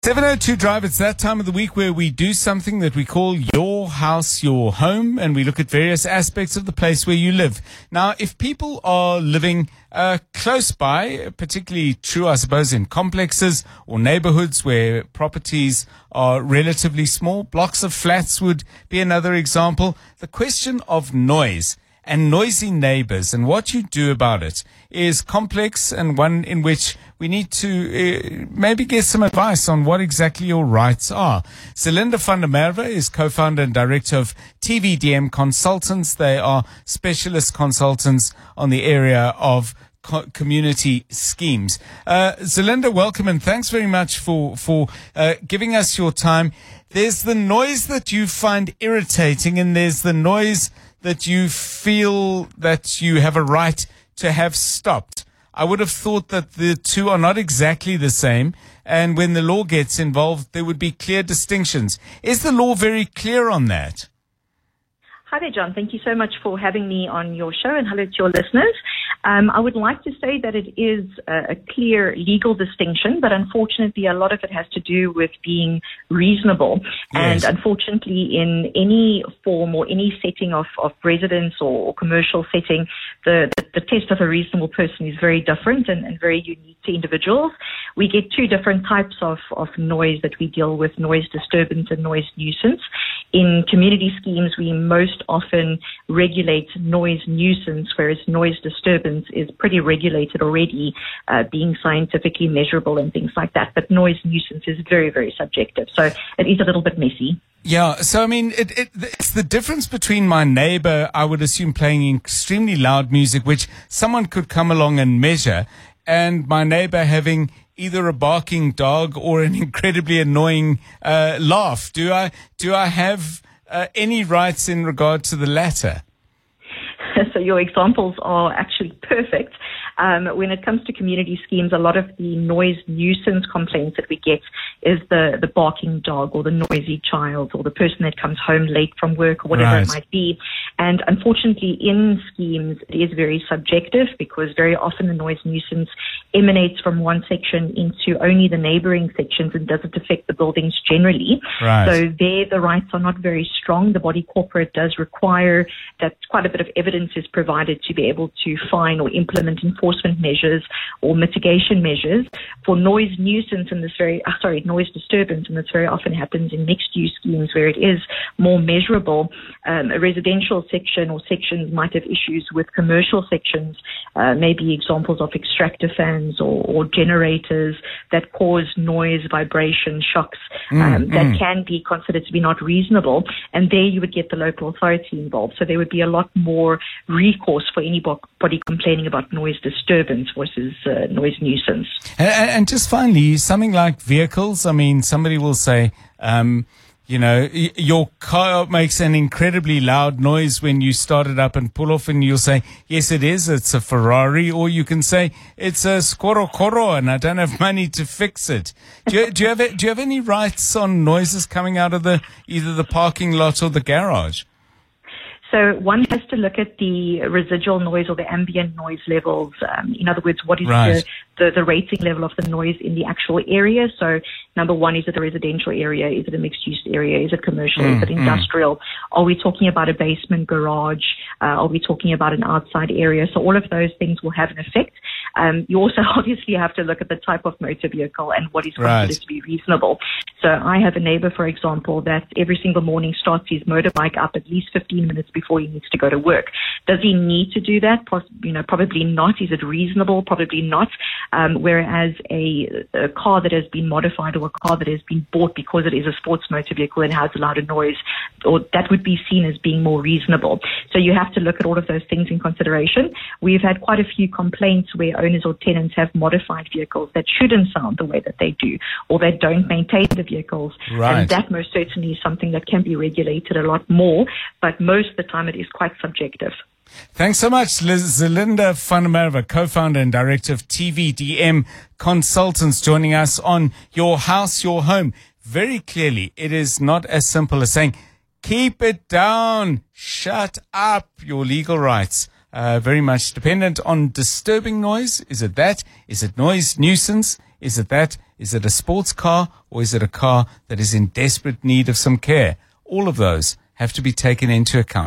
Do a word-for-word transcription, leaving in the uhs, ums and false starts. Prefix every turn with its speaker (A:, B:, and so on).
A: seven oh two Drive, it's that time of the week where we do something that we call Your House, Your Home, and we look at various aspects of the place where you live. Now, if people are living uh, close by, particularly true, I suppose, in complexes or neighborhoods where properties are relatively small, blocks of flats would be another example. The question of noise and noisy neighbors and what you do about it is complex, and one in which we need to uh, maybe get some advice on what exactly your rights are. Zelinda van der Merwe is co-founder and director of T V D M Consultants. They are specialist consultants on the area of co- community schemes. Uh, Zelinda, welcome, and thanks very much for, for uh, giving us your time. There's the noise that you find irritating, and there's the noise that you feel that you have a right to have stopped. I would have thought that the two are not exactly the same, and when the law gets involved, there would be clear distinctions. Is the law very clear on that?
B: Hi there, John. Thank you so much for having me on your show, and hello to your listeners. Um, I would like to say that it is a, a clear legal distinction, but unfortunately a lot of it has to do with being reasonable. Yes. And unfortunately in any form or any setting of, of residence or, or commercial setting, the, the, the test of a reasonable person is very different and, and very unique to individuals. We get two different types of, of noise that we deal with: noise disturbance and noise nuisance. In community schemes, we most often regulate noise nuisance, whereas noise disturbance is pretty regulated already, uh, being scientifically measurable and things like that. But noise nuisance is very, very subjective. So it is a little bit messy.
A: Yeah, so I mean, it, it, it's the difference between my neighbor, I would assume, playing extremely loud music, which someone could come along and measure, and my neighbor having either a barking dog or an incredibly annoying uh, laugh. Do I do I have uh, any rights in regard to the latter?
B: So your examples are actually perfect. Um, when it comes to community schemes, a lot of the noise nuisance complaints that we get is the, the barking dog or the noisy child or the person that comes home late from work or whatever
A: Right.
B: it might be. And unfortunately, in schemes, it is very subjective because very often the noise nuisance emanates from one section into only the neighboring sections and doesn't affect the buildings generally.
A: Right.
B: So there, the rights are not very strong. The body corporate does require that quite a bit of evidence is provided to be able to fine or implement enforcement measures or mitigation measures. For noise nuisance, and this very, uh, sorry, noise disturbance, and this very often happens in mixed-use schemes where it is more measurable. Um, a residential section or sections might have issues with commercial sections, uh, maybe examples of extractor fans or, or generators that cause noise, vibration, shocks um,
A: mm,
B: that
A: mm.
B: can be considered to be not reasonable. And there you would get the local authority involved. So there would be a lot more recourse for anybody complaining about noise disturbance versus uh, noise nuisance.
A: And, and just finally, something like vehicles. I mean, somebody will say, um, you know, y- your car makes an incredibly loud noise when you start it up and pull off, and you'll say, yes, it is. It's a Ferrari. Or you can say, it's a Scorocoro and I don't have money to fix it. Do you, do you have do you have any rights on noises coming out of the either the parking lot or the garage?
B: So one has to look at the residual noise or the ambient noise levels. Um, in other words, what is
A: Right.
B: the, the, the rating level of the noise in the actual area? So number one, is it a residential area? Is it a mixed-use area? Is it commercial?
A: Mm,
B: is it industrial?
A: Mm.
B: Are we talking about a basement garage? Uh, are we talking about an outside area? So all of those things will have an effect. Um, you also obviously have to look at the type of motor vehicle and what is considered
A: Right.
B: to be reasonable. So I have a neighbor, for example, that every single morning starts his motorbike up at least fifteen minutes before he needs to go to work. Does he need to do that? Pos- you know, probably not. Is it reasonable? Probably not. Um, whereas a, a car that has been modified or a car that has been bought because it is a sports motor vehicle and has a louder noise, or that would be seen as being more reasonable. So you have to look at all of those things in consideration. We've had quite a few complaints where owners or tenants have modified vehicles that shouldn't sound the way that they do, or they don't maintain the vehicles.
A: Right.
B: And that most certainly is something that can be regulated a lot more, but most of the time it is quite subjective.
A: Thanks so much, Liz, Zelinda van der Merwe, co-founder and director of T V D M Consultants, joining us on Your House, Your Home. Very clearly, it is not as simple as saying, keep it down, shut up, your legal rights. Uh, very much dependent on disturbing noise. Is it that? Is it noise nuisance? Is it that? Is it a sports car, or is it a car that is in desperate need of some care? All of those have to be taken into account.